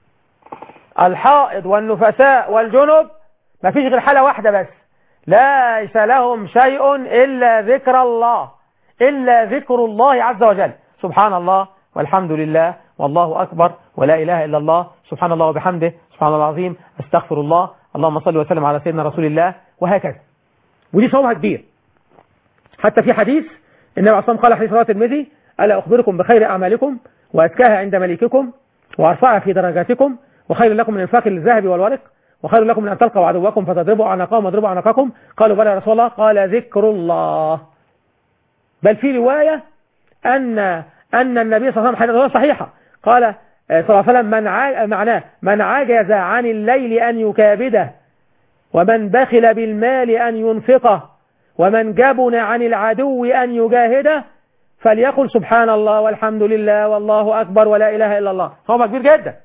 الحائض والنفساء والجنب ما فيش غير حالة واحدة بس، ليس لهم شيء إلا ذكر الله، إلا ذكر الله عز وجل. سبحان الله والحمد لله والله أكبر ولا إله إلا الله، سبحان الله وبحمده، سبحان الله العظيم، استغفر الله، اللهم صل وسلم على سيدنا رسول الله، وهكذا. ودي صوابها كبير. حتى في حديث النبي عليه الصلاة والسلام قال حديث رواه الترمذي: ألا أخبركم بخير أعمالكم وأزكاها عند مليككم وأرفعها في درجاتكم وخير لكم من إنفاق الذهب والورق وخير لكم من أن تلقوا عدوكم فتضربوا أعناقهم ويضربوا أعناقكم؟ قالوا بلى يا رسول الله. قال: ذكر الله. بل في رواية أن النبي صلى الله عليه وسلم، حديث صحيحة، قال صلى الله عليه وسلم: معناه من عجز عن الليل أن يكابده، ومن بخل بالمال أن ينفقه، ومن جبن عن العدو أن يجاهده، فليقل سبحان الله والحمد لله والله أكبر ولا إله إلا الله. هو كبير جدا.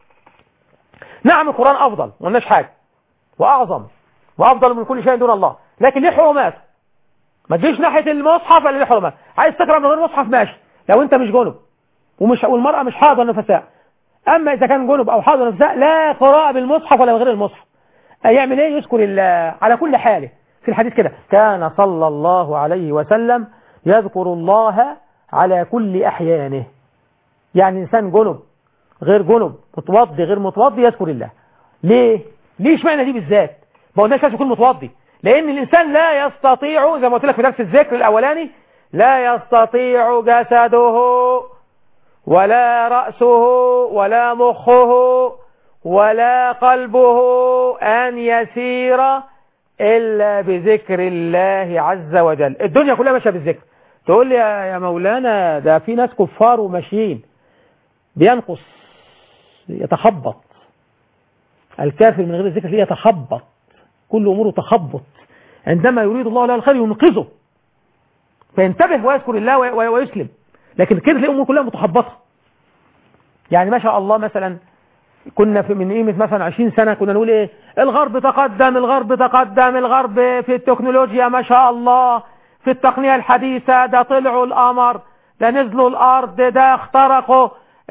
نعم القرآن أفضل والناش حاجة وأعظم وأفضل من كل شيء دون الله، لكن ليه حرمات. ما تجيش ناحية المصحف اللي ليه حرمات. عايز تقرأ من غير مصحف ماشي، لو أنت مش جنب والمرأة مش حاضر نفساء. أما إذا كان جنب أو حاضر نفساء لا قراءة بالمصحف ولا بغير المصحف. يعمل إيه؟ يذكر الله على كل حاله. في الحديث كده: كان صلى الله عليه وسلم يذكر الله على كل أحيانه. يعني إنسان جنب غير جنب، متوضي غير متوضي، يذكر الله. ليه اشمعنى دي بالذات؟ ما قلناش لازم يكون متوضي، لأن الإنسان لا يستطيع، زي ما قلت لك في درس الذكر الأولاني، لا يستطيع جسده ولا رأسه ولا مخه ولا قلبه أن يسير إلا بذكر الله عز وجل. الدنيا كلها ماشية بالذكر. تقول لي يا مولانا ده في ناس كفار وماشيين. بينقص، يتخبط. الكافر من غير الذكر يتخبط، كل أموره تخبط. عندما يريد الله له الخير ينقذه فينتبه ويذكر الله ويسلم. لكن كده تلاقي أمور كلها متخبطة. يعني ما شاء الله، مثلا كنا من قيمة مثلا 20 سنة كنا نقول ايه؟ الغرب تقدم، الغرب تقدم، الغرب في التكنولوجيا ما شاء الله، في التقنية الحديثة، ده طلعوا القمر، ده نزلوا الأرض، ده اخترقوا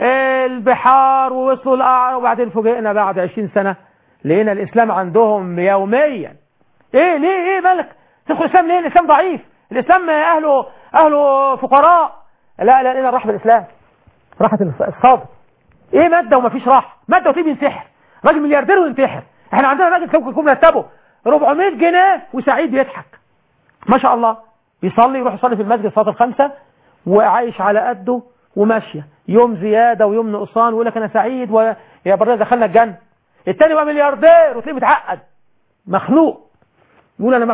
البحار ووصلوا القعر. وبعدين فوجئنا بعد 20 سنة لقينا الإسلام عندهم يوميا. ايه ليه؟ ايه مالك تدخل الإسلام ليه؟ الإسلام ضعيف، الإسلام أهله فقراء. لا لقينا راحة بالإسلام، راحة الصادق. ايه مادة وما فيش راحة؟ مادة وطيب ينتحر، راجل ملياردير وينتحر. احنا عندنا راجل يكون مرتبه 400 جنيه وسعيد بيضحك ما شاء الله، بيصلي، يروح يصلي في المسجد صلاة الخمسة وعايش على قده وماشية، يوم زيادة ويوم نقصان، ويقول لك انا سعيد ويا برنا دخلنا الجنة. التاني بقى ملياردير وتلاقيه متعقد مخنوق، يقول انا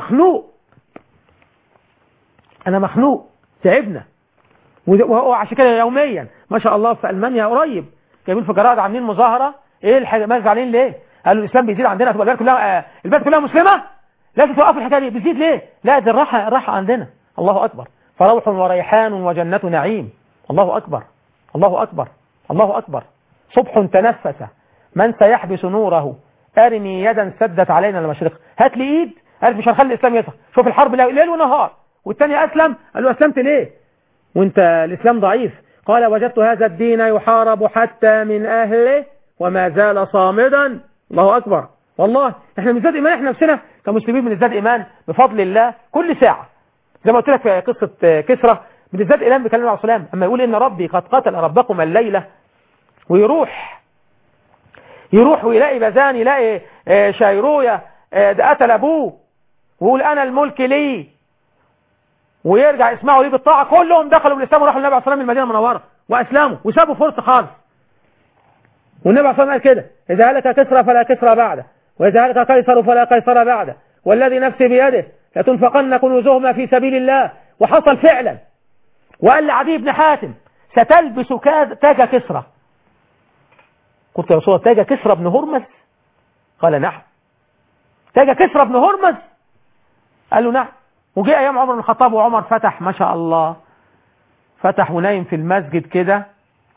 مخنوق تعبنا. وعشان كده يوميا ما شاء الله في ألمانيا قريب جايبين في جرائد عاملين مظاهرة. ايه الحاجة؟ ما زعلانين ليه؟ قالوا الإسلام بيزيد عندنا، تبقى البلد كلها مسلمة، لازم توقفوا الحكاية دي. بيزيد ليه؟ لا دي الراحة عندنا. الله أكبر. فروح وريحان وجنة نعيم. الله أكبر، الله أكبر، الله أكبر. صبح تنفس من سيحبس نوره، أرني يدا سدت علينا المشرق. هات لي إيد، قال مش هنخلي الإسلام يظهر. شوف الحرب ليل ونهار، والتاني أسلم، قال له أسلمت ليه وانت الإسلام ضعيف؟ قال وجدت هذا الدين يحارب حتى من أهله وما زال صامدا. الله أكبر. والله احنا بنزداد إيمان، احنا نفسنا كمسلمين بنزداد إيمان بفضل الله كل ساعة. زي ما قلت لك في قصة كسرى، بنزداد إيمان بكلام الله عليه السلام أما يقول إن ربي قد قتل ربكم الليلة، ويروح ويلاقي بزان، يلاقي شيروية ده قتل أبوه، ويقول أنا الملك لي، ويرجع يسمعوا ليه بالطاعة. كلهم دخلوا بالإسلام وراحوا للنبي عليه الصلاة والسلام من المدينة المنورة، واسلموا وسابوا فرصة خالص. والنبي عليه الصلاة والسلام قال كده: إذا هلك كسرى فلا كسرى بعده، وإذا هلك قيصر فلا قيصر بعده، والذي نفسي بيده لتنفقن كنوزهما في سبيل الله. وحصل فعلا. وقال لعدي بن حاتم: ستلبس تاج كسرى. قلت يا رسول الله: تاج كسرى بن هرمز؟ قال: نعم. تاج كسرى بن هرمز؟ قال له: نعم. وجاء أيام عمر بن الخطاب، وعمر فتح ما شاء الله، فتح ونايم في المسجد كده.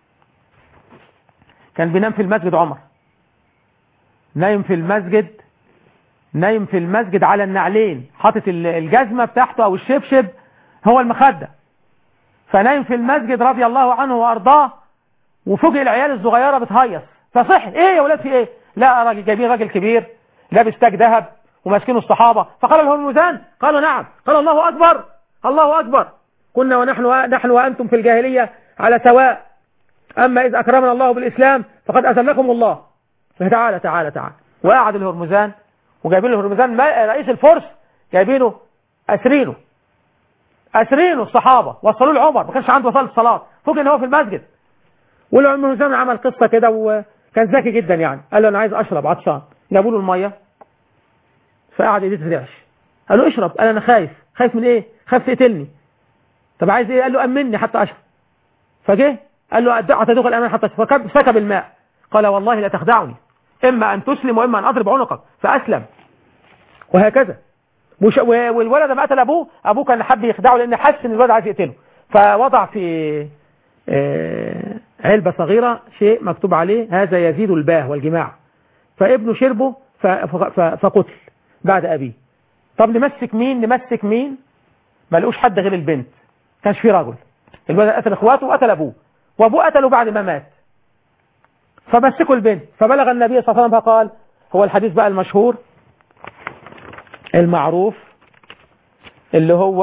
كان بينام في المسجد عمر، نايم في المسجد على النعلين، حاطط الجزمة بتاعته أو الشبشب هو المخدة، فنايم في المسجد رضي الله عنه وأرضاه. وفوجئ العيال الصغيرة بتهيص، فصحي: إيه يا ولاد في إيه؟ لا، راجل جايبين راجل كبير لابس تاج ذهب وماسكينه الصحابة. فقال له المزان: قالوا نعم. قال: الله أكبر، الله أكبر، كنا ونحن وأنتم في الجاهلية على سواء، أما إذ أكرمنا الله بالإسلام فقد أذلكم الله. تعالى تعالى تعالى. وقعد الهرمزان، وجايبين الهرمزان رئيس الفرس، جايبينه أسرينه الصحابة، وصلوا له عمر، ما كانش عنده وصل الصلاة، فوق إن هو في المسجد. والهرمزان عمل قصة كده، وكان ذكي جدا يعني. قال له: أنا عايز أشرب، عطشان. جابوا له المية، فقعد ايديه ترعش. قال له: اشرب. قال: أنا خايف من إيه؟ خايف تقتلني. طب عايز إيه؟ قال له: أمني حتى أشرب. فجه قال له: أعطيتك الأمان حتى أشرب. فسكب الماء. قال: والله لا تخدعني، إما أن تسلم وإما أن أضرب عنقك. فأسلم. وهكذا. والولد ما قتل أبوه كان حب يخدعه، لأن حس إن الولد عايز يقتله، فوضع في علبة صغيرة شيء مكتوب عليه: هذا يزيد الباه والجماع. فابنه شربه فقتل بعد أبيه. طب نمسك مين؟ ما لقوش حد غير البنت، كانش في رجل. الولد قتل اخواته وقتل أبوه، وأبوه قتله بعد ما مات. فمسكوا البنت، فبلغ النبي صلى الله عليه وسلم فقال: هو الحديث بقى المشهور المعروف اللي هو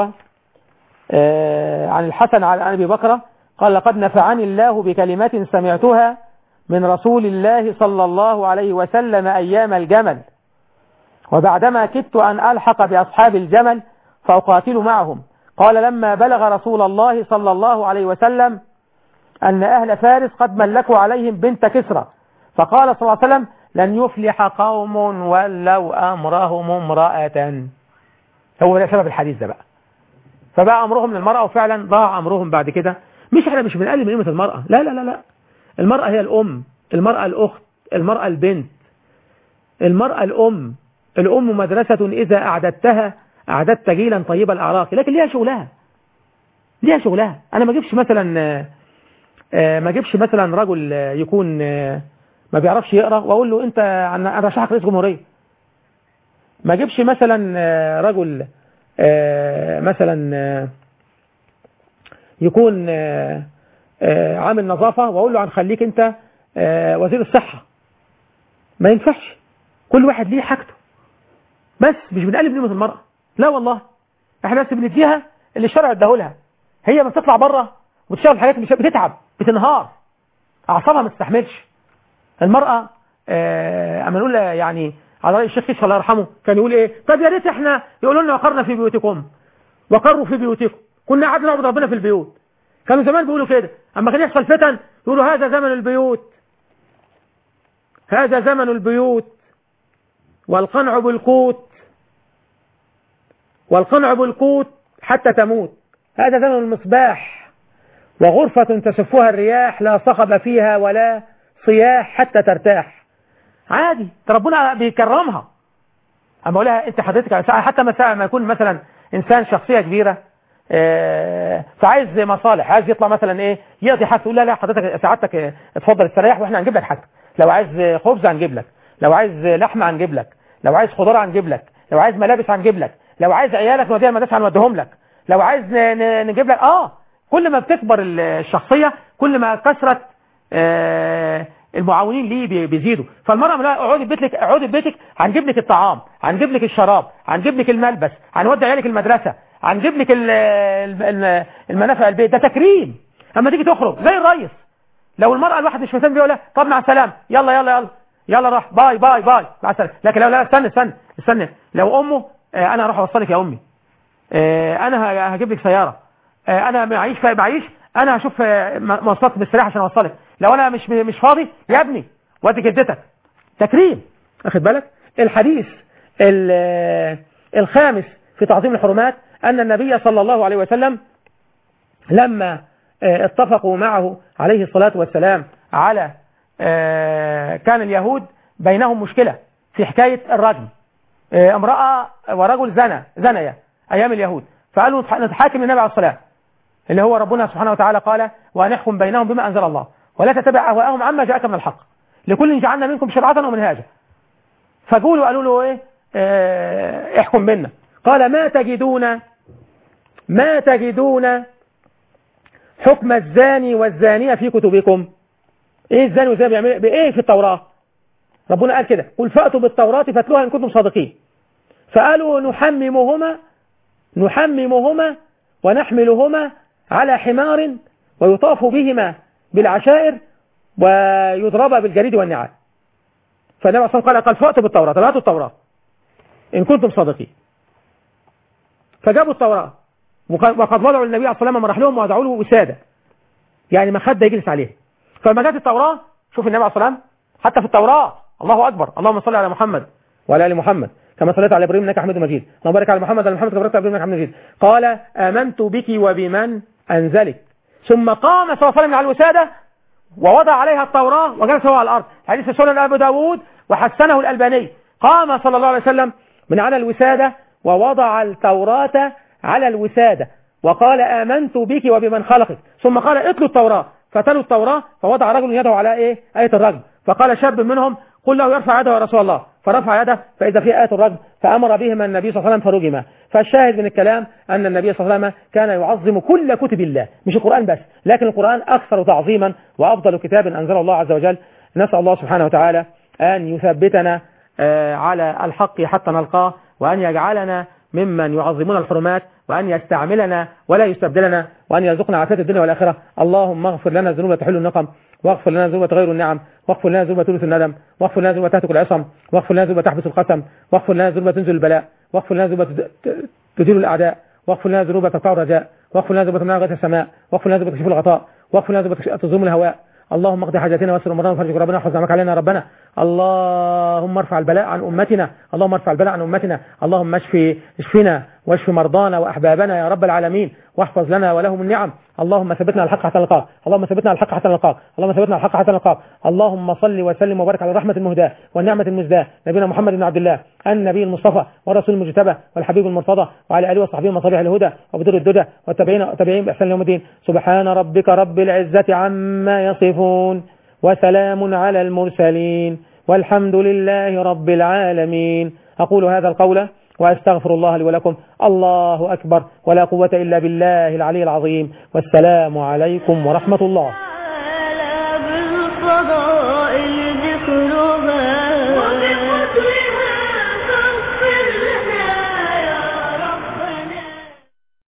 عن الحسن عن أبي بكر قال: لقد نفعني الله بكلمة سمعتها من رسول الله صلى الله عليه وسلم أيام الجمل، وبعدما كدت أن ألحق بأصحاب الجمل فأقاتل معهم. قال: لما بلغ رسول الله صلى الله عليه وسلم أن أهل فارس قد ملكوا عليهم بنت كسرى، فقال صلى الله عليه وسلم: لن يفلح قوم ولوا أمرهم امرأة. هو ده سبب الحديث ده بقى. فبقى أمرهم للمرأة، وفعلا ضاع أمرهم بعد كده. احنا مش بنقلل من قيمة المرأة، لا لا لا لا. المرأة هي الأم، المرأة الأخت، المرأة البنت، المرأة الأم مدرسة إذا أعددتها أعددت جيلا طيب الأعراق. لكن ليها شغلها. أنا ما اجيبش مثلا رجل يكون ما بيعرفش يقرأ واقول له: انت انا رشحك رئيس جمهورية. ما اجيبش مثلا رجل مثلا يكون عامل نظافة واقول له: هنخليك انت وزير الصحة. ما ينفعش. كل واحد ليه حاجته. بس مش بنقلب نعمة المرأة، لا والله. احنا بس بنديها اللي الشرع اداهولها. هي ما بتطلع بره وتشتغل حاجات مش بتتعب، بتنهار، اعصابها ما تستحملش. المرأة اما نقول يعني على رأي الشيخ كيش الله يرحمه كان يقول ايه: طب يا ريت احنا يقولوا لنا وقرنا في بيوتكم وقروا في بيوتكم، كنا قعدنا نعبد ربنا في البيوت. كانوا زمان بيقولوا كده، اما كان يحصل فتن يقولوا: هذا زمن البيوت والقنع بالقوت حتى تموت. هذا زمن المصباح، وغرفة تسفها الرياح لا صخب فيها ولا صياح حتى ترتاح. عادي، ربنا بيكرمها. اما اقولها: انت حضرتك حتى ما يكون مثلا انسان شخصية كبيرة فعايز مصالح، عايز يطلع مثلا ايه يقضي حاجته، تقول: لا حضرتك سعادتك اتفضل استريح واحنا هنجيب لك حاجتك. لو عايز خبز هنجيب لك، لو عايز لحمة هنجيب لك، لو عايز خضار هنجيب لك، لو عايز ملابس هنجيب لك، لو عايز عيالك نوديها المدرسة هنوديهم لك، لو عايز نجيب لك. كل ما بتكبر الشخصية كل ما كثرت المعاونين ليه بيزيدوا. فالمرأة لا، اقعدي في بيتك، هنجيب لك الطعام، هنجيب لك الشراب، هنجيب لك الملبس، هنودي عيالك المدرسة، هنجيب لك المنافع البيت. ده تكريم. اما تيجي تخرج زي الريس، لو المرأة الواحد مش مهتم بيه ولا طب مع السلامة، يلا راح، باي مع السلامة. لكن لو لا، استنى لو امه انا هروح اوصلك يا امي، انا هجيب لك سيارة، انا معيش انا هشوف مواصلات بالسريع عشان اوصلك، لو انا مش فاضي يا ابني وادي جدتك. تكريم، اخد بالك. الحديث الخامس في تعظيم الحرمات ان النبي صلى الله عليه وسلم لما اتفقوا معه عليه الصلاة والسلام على كان اليهود بينهم مشكلة في حكاية الرجم، امرأة ورجل زنيا ايام اليهود، فقالوا نتحاكم للنبي عليه الصلاة، اللي هو ربنا سبحانه وتعالى قال وأنحكم بينهم بما أنزل الله ولا تتبع أهواءهم عما جاءك من الحق لكل جعلنا منكم شرعة ومنهاجا. فقولوا قالوا له ايه احكم بيننا، قال ما تجدون حكم الزاني والزانية في كتبكم. ايه الزاني والزانية بيعمل بايه في التوراة؟ ربنا قال كده قل فأتوا بالتوراة فاتلوها إن كنتم صادقين. فقالوا نحممهما ونحملهما على حمار ويطاف بهما بالعشائر ويضرب بالجريد والنعال. فالنبي صلى الله عليه وسلم قال فأتوا بالتوراة، هاتوا التوراة إن كنتم صادقين. فجابوا التوراة وقد وضعوا النبي عليه الصلاة والسلام راح لهم وضعوا له وسادة، يعني مخدة يجلس عليه. فلما جت التوراة شوف النبي عليه الصلاة والسلام حتى في التوراة الله أكبر اللهم صل على محمد وعلى آل محمد كما صليت على إبراهيم إنك حميد مجيد، اللهم بارك على محمد وعلى محمد كما باركت على إبراهيم إنك حميد مجيد. قال آمنت بك وبمن أنزلك، ثم قام صلى الله عليه وسلم على الوسادة ووضع عليها التوراة وجلس هو على الأرض. حديث سنن أبي داود وحسنه الألباني. قام صلى الله عليه وسلم من على الوسادة ووضع التوراة على الوسادة وقال آمنت بك وبمن خلقك، ثم قال اتلوا التوراة فتلوا التوراة فوضع رجل يده على آية الرجم، فقال شاب منهم قل له يرفع يده يا رسول الله، فرفع يده فإذا فيه آية الرجم فأمر بهما النبي صلى الله عليه وسلم فرجما. فالشاهد من الكلام أن النبي صلى الله عليه وسلم كان يعظم كل كتب الله، مش القرآن بس، لكن القرآن أكثر تعظيما وأفضل كتاب أنزل الله عز وجل. نسأل الله سبحانه وتعالى أن يثبتنا على الحق حتى نلقاه، وأن يجعلنا ممن يعظمون الحرمات، وأن يستعملنا ولا يستبدلنا، وأن يرزقنا عافية الدنيا والآخرة. اللهم اغفر لنا ذنوب تحل النقم، واغفر لنا ذنوب تغير النعم، واغفر لنا ذنوب تورث الندم، واغفر لنا ذنوب تهتك العصم، واغفر لنا ذنوب تحبس القسم، واغفر لنا ذنوب تنزل البلاء، واغفر لنا ذنوب تزيل الأعداء، واغفر لنا ذنوب ترفع الرجاء، واغفر لنا ذنوب تمنع غيث السماء، واغفر لنا ذنوب تكشف الغطاء، واغفر لنا ذنوب تظلم الهواء. اللهم اقضي حاجاتنا واسر رمضان وفرج ربنا واحفظ نعمك علينا ربنا. اللهم ارفع البلاء عن امتنا، اللهم ارفع البلاء عن امتنا، اللهم اشفنا واشف مرضانا واحبابنا يا رب العالمين، واحفظ لنا ولهم النعم. اللهم ثبتنا على الحق حتى نلقاك، اللهم ثبتنا على الحق حتى نلقاك، اللهم ثبتنا على الحق حتى نلقاك. اللهم صل وسلم وبارك على الرحمة المهداة والنعمة المزداة نبينا محمد بن عبد الله النبي المصطفى والرسول المجتبى والحبيب المرتضى، وعلى آله وصحبه مصابيح الهدى وبدر الدجى والتابعين بإحسان يوم الدين. سبحان ربك رب العزة عما يصفون وسلام على المرسلين والحمد لله رب العالمين. أقول هذا القول وأستغفر الله لي ولكم. الله أكبر ولا قوة إلا بالله العلي العظيم، والسلام عليكم ورحمة الله.